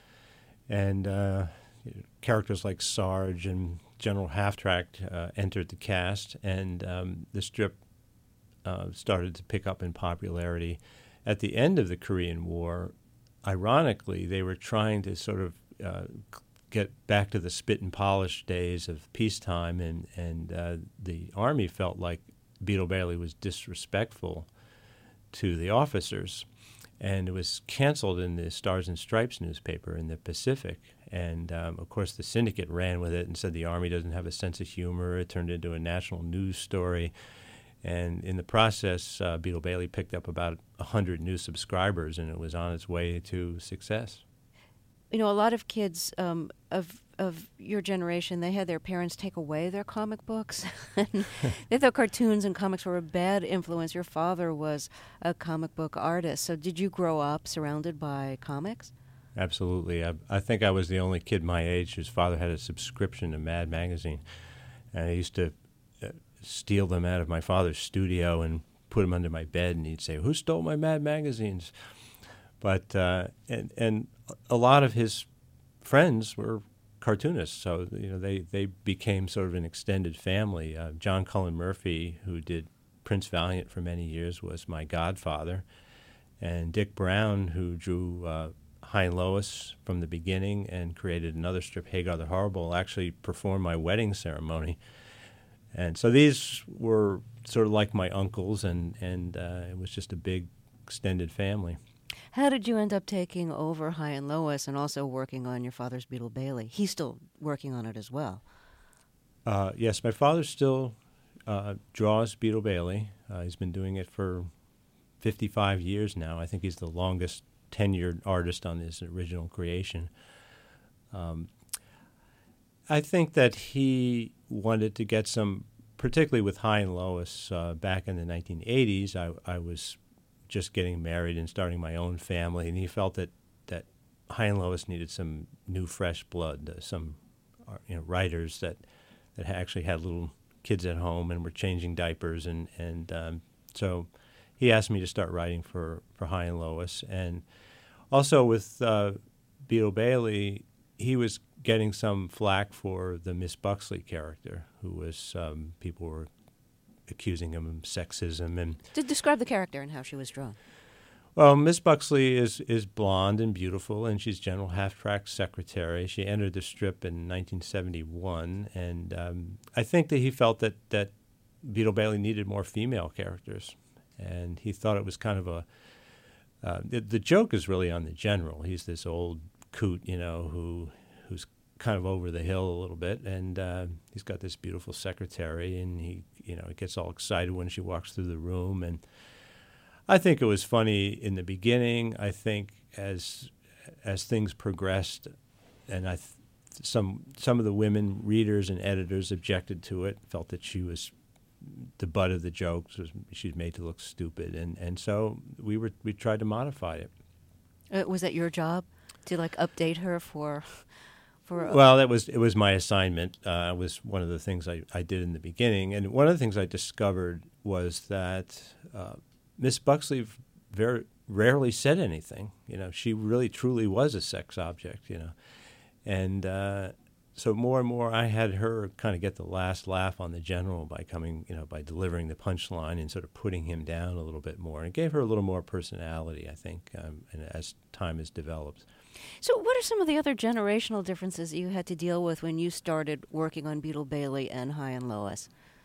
and uh, characters like Sarge and General Half-Track uh, entered the cast, and um, the strip uh, started to pick up in popularity. At the end of the Korean War, ironically, they were trying to sort of uh, get back to the spit and polish days of peacetime, and, and uh, the Army felt like Beetle Bailey was disrespectful to the officers, and it was canceled in the Stars and Stripes newspaper in the Pacific. And, um, of course, the syndicate ran with it and said the Army doesn't have a sense of humor. It turned into a national news story. And in the process, uh, Beetle Bailey picked up about one hundred new subscribers, and it was on its way to success. You know, a lot of kids um, of of your generation, they had their parents take away their comic books. They thought cartoons and comics were a bad influence. Your father was a comic book artist. So did you grow up surrounded by comics? Absolutely. I, I think I was the only kid my age whose father had a subscription to Mad Magazine. And I used to uh, steal them out of my father's studio and put them under my bed, and he'd say, "Who stole my Mad Magazines?" But uh, and and a lot of his friends were cartoonists, so you know they, they became sort of an extended family. Uh, John Cullen Murphy, who did Prince Valiant for many years, was my godfather, and Dick Brown, who drew uh, Hi and Lois from the beginning and created another strip, Hagar the Horrible, actually performed my wedding ceremony. And so these were sort of like my uncles, and and uh, it was just a big extended family. How did you end up taking over Hi and Lois and also working on your father's Beetle Bailey? He's still working on it as well. Uh, yes, my father still uh, draws Beetle Bailey. Uh, he's been doing it for fifty-five years now. I think he's the longest tenured artist on this original creation. Um, I think that he wanted to get some, particularly with Hi and Lois, uh, back in the nineteen eighties, I, I was just getting married and starting my own family, and he felt that, that Hi and Lois needed some new, fresh blood, uh, some uh, you know, writers that, that actually had little kids at home and were changing diapers, and, and um, so he asked me to start writing for, for Hi and Lois. And also with uh, Beetle Bailey, he was getting some flack for the Miss Buxley character, who was, um, people were accusing him of sexism. And To describe the character and how she was drawn. Well, Miss Buxley is, is blonde and beautiful, and she's General Half-Track's secretary. She entered the strip in nineteen seventy-one, and um, I think that he felt that, that Beetle Bailey needed more female characters, and he thought it was kind of a uh, – the, the joke is really on the General. He's this old coot, you know, who who's kind of over the hill a little bit, and uh, he's got this beautiful secretary, and he, you know, he gets all excited when she walks through the room, and I think it was funny in the beginning. I think as as things progressed, and I th- some some of the women readers and editors objected to it, felt that she was the butt of the jokes, was she's made to look stupid, and, and so we were we tried to modify it. Uh, was that your job to like update her for? for a- Well, that was it was my assignment. Uh, it was one of the things I, I did in the beginning, and one of the things I discovered was that Uh, Miss Buxley very rarely said anything. You know, she really truly was a sex object. You know, and uh, so more and more, I had her kind of get the last laugh on the General by coming, you know, by delivering the punchline and sort of putting him down a little bit more, and it gave her a little more personality, I think, um, and as time has developed. So what are some of the other generational differences you had to deal with when you started working on Beetle Bailey and High and Lois?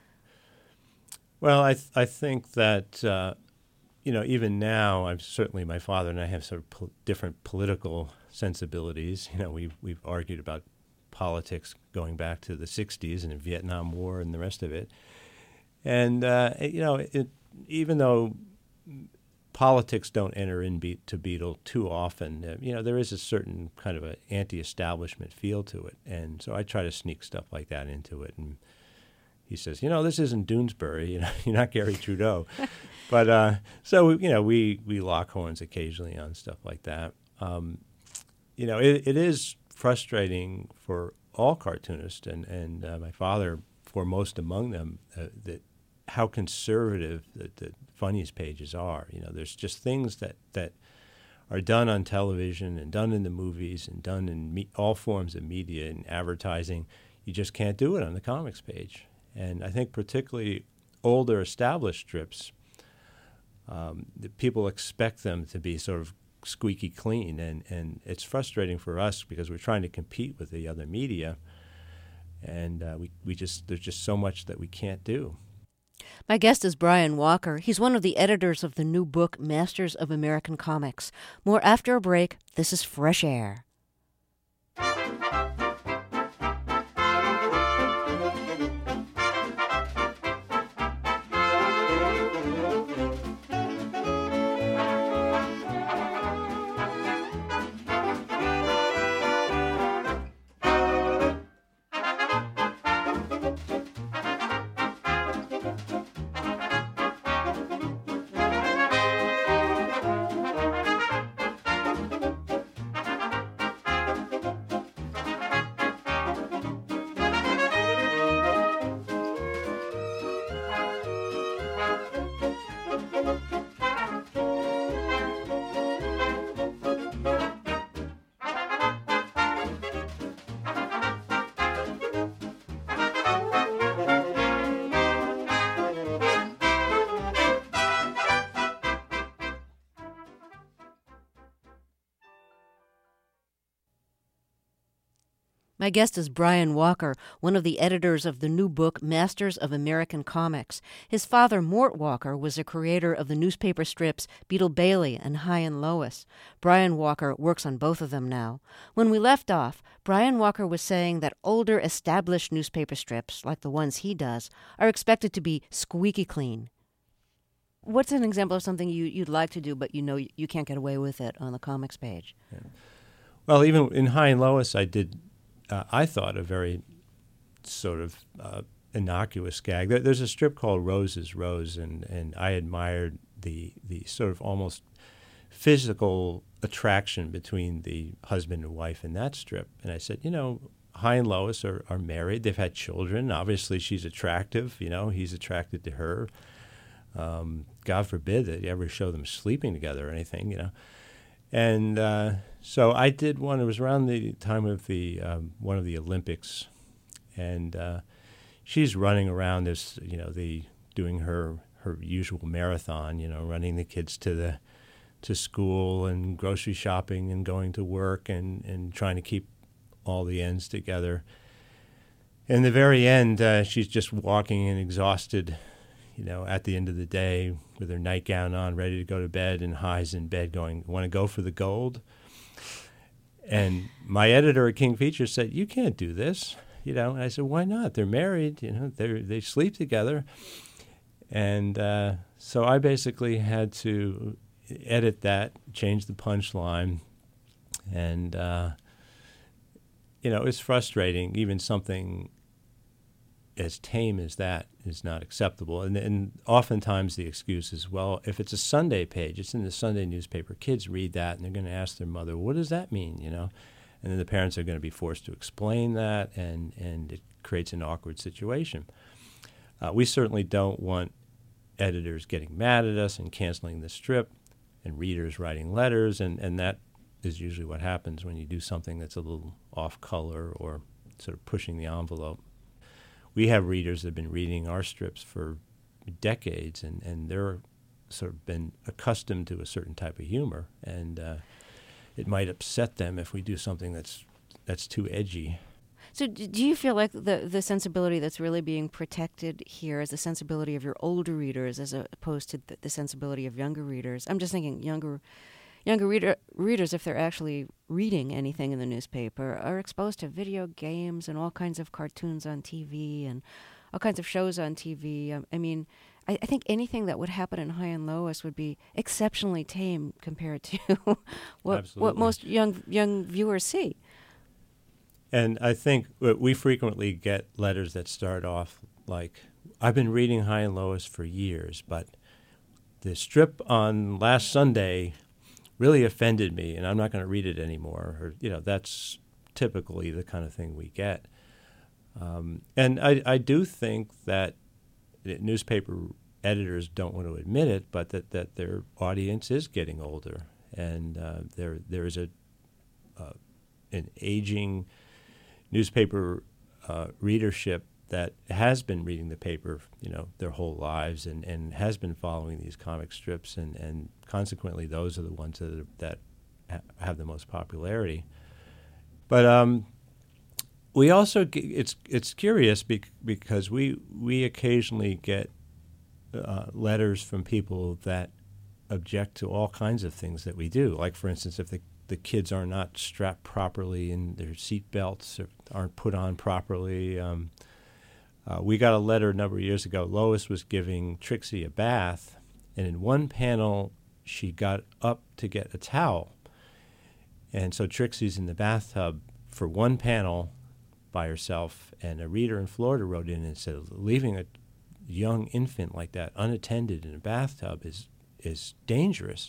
Well, I th- I think that. Uh, You know, even now, I've certainly my father and I have sort of po- different political sensibilities. You know, we've we've argued about politics going back to the sixties and the Vietnam War and the rest of it. And uh, you know, it, even though politics don't enter in be- to Beetle too often, uh, you know, there is a certain kind of an anti-establishment feel to it, and so I try to sneak stuff like that into it. And he says, you know, this isn't Doonesbury. You know, you're not Gary Trudeau. But uh, so, you know, we, we lock horns occasionally on stuff like that. Um, you know, it, it is frustrating for all cartoonists, and, and uh, my father foremost among them, uh, that how conservative the, the funniest pages are. You know, there's just things that, that are done on television and done in the movies and done in me- all forms of media and advertising. You just can't do it on the comics page. And I think particularly older established strips, um, the people expect them to be sort of squeaky clean, and, and it's frustrating for us because we're trying to compete with the other media, and uh, we, we just there's just so much that we can't do. My guest is Brian Walker. He's one of the editors of the new book, Masters of American Comics. More after a break. This is Fresh Air. My guest is Brian Walker, one of the editors of the new book, Masters of American Comics. His father, Mort Walker, was a creator of the newspaper strips Beetle Bailey and High and Lois. Brian Walker works on both of them now. When we left off, Brian Walker was saying that older, established newspaper strips, like the ones he does, are expected to be squeaky clean. What's an example of something you, you'd like to do, but you know you, you can't get away with it on the comics page? Yeah. Well, even in High and Lois, I did... Uh, I thought a very sort of uh, innocuous gag. There, there's a strip called Rose is Rose, and, and I admired the the sort of almost physical attraction between the husband and wife in that strip. And I said, you know, High and Lois are, are married. They've had children. Obviously, she's attractive. You know, he's attracted to her. Um, God forbid that you ever show them sleeping together or anything, you know. And uh, so I did one. It was around the time of the um, one of the Olympics, and uh, she's running around this, you know, the doing her her usual marathon, you know, running the kids to the to school and grocery shopping and going to work and, and trying to keep all the ends together. In the very end, uh, she's just walking and exhausted, you know, at the end of the day with her nightgown on, ready to go to bed, and Hi's in bed going, want to go for the gold? And my editor at King Features said, you can't do this. You know, and I said, why not? They're married, you know, they they sleep together. And uh, so I basically had to edit that, change the punchline, and, uh, you know, it's frustrating. Even something as tame as that is not acceptable. And, and oftentimes the excuse is, well, if it's a Sunday page, it's in the Sunday newspaper, kids read that and they're going to ask their mother, what does that mean, you know? And then the parents are going to be forced to explain that, and, and it creates an awkward situation. Uh, we certainly don't want editors getting mad at us and canceling the strip, and readers writing letters, and, and that is usually what happens when you do something that's a little off color or sort of pushing the envelope. We have readers that have been reading our strips for decades, and, and they're sort of been accustomed to a certain type of humor, and uh, it might upset them if we do something that's that's too edgy. So d- do you feel like the, the sensibility that's really being protected here is the sensibility of your older readers as opposed to the, the sensibility of younger readers? I'm just thinking younger younger reader, readers, if they're actually reading anything in the newspaper, are exposed to video games and all kinds of cartoons on T V and all kinds of shows on T V. Um, I mean, I, I think anything that would happen in Hi and Lois would be exceptionally tame compared to what what most young young viewers see. And I think we frequently get letters that start off like, I've been reading Hi and Lois for years, but the strip on last Sunday really offended me, and I'm not going to read it anymore. Or, you know, that's typically the kind of thing we get. Um, and I, I do think that newspaper editors don't want to admit it, but that, that their audience is getting older, and uh, there there is a uh, an aging newspaper uh, readership that has been reading the paper, you know, their whole lives, and, and has been following these comic strips, and, and consequently those are the ones that are, that ha- have the most popularity. But um, we also g- it's it's curious bec- because we we occasionally get uh, letters from people that object to all kinds of things that we do. Like, for instance, if the the kids are not strapped properly and their seat belts aren't put on properly. Um, uh, we got a letter a number of years ago. Lois was giving Trixie a bath, and in one panel she got up to get a towel. And so Trixie's in the bathtub for one panel by herself, and a reader in Florida wrote in and said, leaving a young infant like that unattended in a bathtub is is dangerous.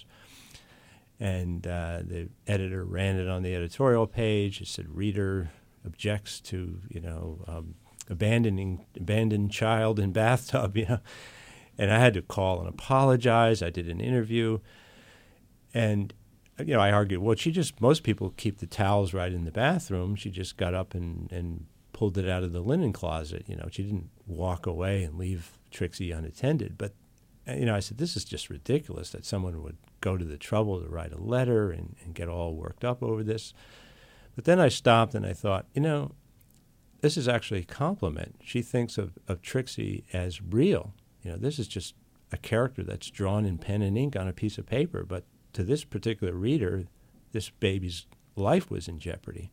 And uh, the editor ran it on the editorial page. It said, reader objects to, you know, um, abandoning abandoned child in bathtub, you know. And I had to call and apologize. I did an interview. And, you know, I argued, well, she just, most people keep the towels right in the bathroom. She just got up and, and pulled it out of the linen closet. You know, she didn't walk away and leave Trixie unattended. But, you know, I said, this is just ridiculous that someone would go to the trouble to write a letter and, and get all worked up over this. But then I stopped and I thought, you know, this is actually a compliment. She thinks of, of Trixie as real. You know, this is just a character that's drawn in pen and ink on a piece of paper. But to this particular reader, this baby's life was in jeopardy.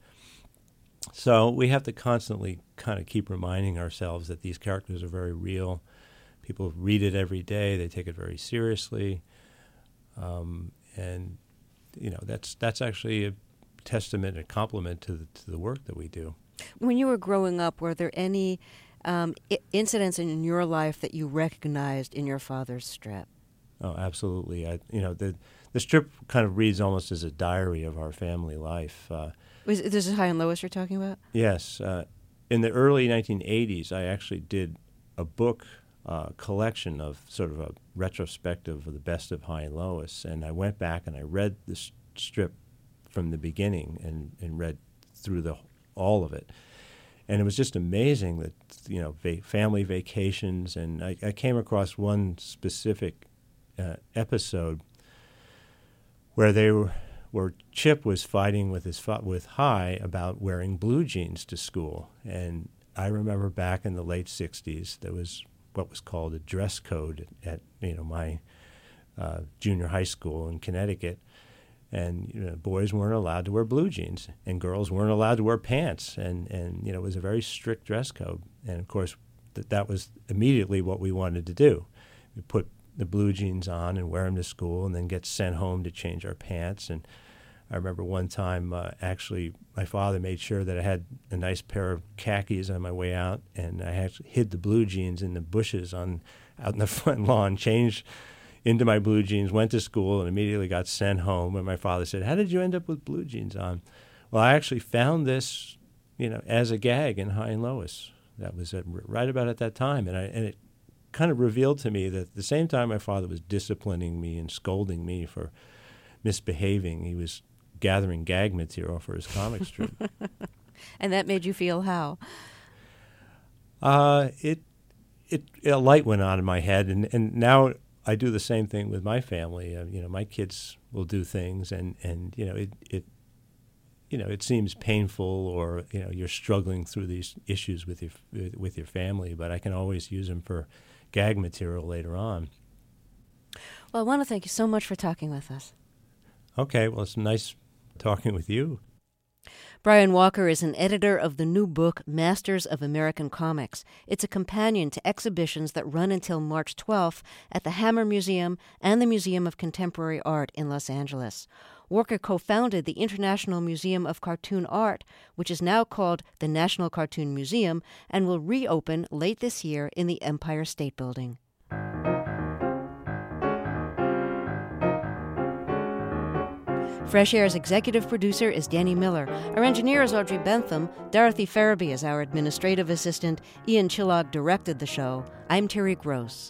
So we have to constantly kind of keep reminding ourselves that these characters are very real. People read it every day. They take it very seriously. Um, and, you know, that's that's actually a testament, a compliment to the, to the work that we do. When you were growing up, were there any um, I- incidents in your life that you recognized in your father's strip? Oh, absolutely. I, you know, the the strip kind of reads almost as a diary of our family life. Uh, Was, this is Hi and Lois you're talking about? yes. Uh, in the early nineteen eighties, I actually did a book uh, collection of sort of a retrospective of the best of Hi and Lois, and I went back and I read this strip from the beginning and, and read through the all of it. And it was just amazing that, you know, va- family vacations, and I, I came across one specific uh, episode where they were, where Chip was fighting with his with Hi about wearing blue jeans to school. And I remember back in the late sixties, there was what was called a dress code at, you know, my uh, junior high school in Connecticut. And you know, boys weren't allowed to wear blue jeans, and girls weren't allowed to wear pants. And, and you know, it was a very strict dress code. And, of course, th- that was immediately what we wanted to do. We put the blue jeans on and wear them to school and then get sent home to change our pants. And I remember one time, uh, actually, my father made sure that I had a nice pair of khakis on my way out, and I actually hid the blue jeans in the bushes on out in the front lawn, changed into my blue jeans, went to school, and immediately got sent home. And my father said, "How did you end up with blue jeans on?" Well, I actually found this, you know, as a gag in Hi and Lois. That was at, right about at that time, and I and it kind of revealed to me that at the same time my father was disciplining me and scolding me for misbehaving, he was gathering gag material for his comic strip. And that made you feel how? Uh, it, it, a light went on in my head, and, and now I do the same thing with my family. Uh, you know, my kids will do things, and, and you know, it, it, you know, it seems painful, or you know, you're struggling through these issues with your with your family, but I can always use them for gag material later on. Well, I want to thank you so much for talking with us. Okay, well, it's nice talking with you. Brian Walker is an editor of the new book, Masters of American Comics. It's a companion to exhibitions that run until March twelfth at the Hammer Museum and the Museum of Contemporary Art in Los Angeles. Walker co-founded the International Museum of Cartoon Art, which is now called the National Cartoon Museum, and will reopen late this year in the Empire State Building. Fresh Air's executive producer is Danny Miller. Our engineer is Audrey Bentham. Dorothy Farabee is our administrative assistant. Ian Chillog directed the show. I'm Terry Gross.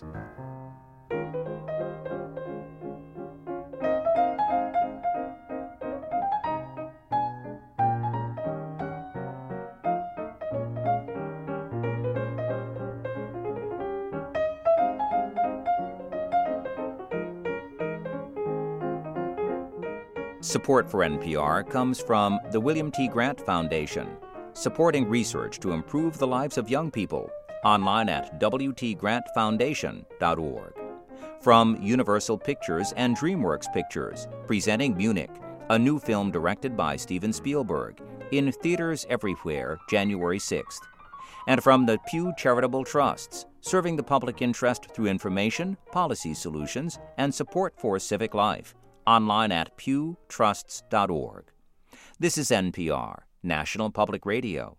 Support for N P R comes from the William T. Grant Foundation, supporting research to improve the lives of young people, online at w t grant foundation dot org. From Universal Pictures and DreamWorks Pictures, presenting Munich, a new film directed by Steven Spielberg, in theaters everywhere, January sixth. And from the Pew Charitable Trusts, serving the public interest through information, policy solutions, and support for civic life, online at pew trusts dot org. This is N P R, National Public Radio.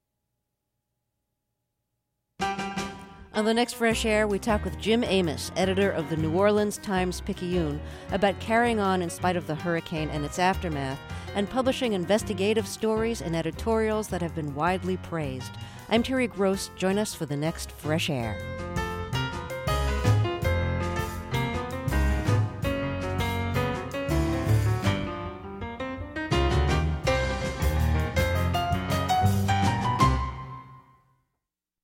On the next Fresh Air, we talk with Jim Amos, editor of the New Orleans Times-Picayune, about carrying on in spite of the hurricane and its aftermath, and publishing investigative stories and editorials that have been widely praised. I'm Terry Gross. Join us for the next Fresh Air.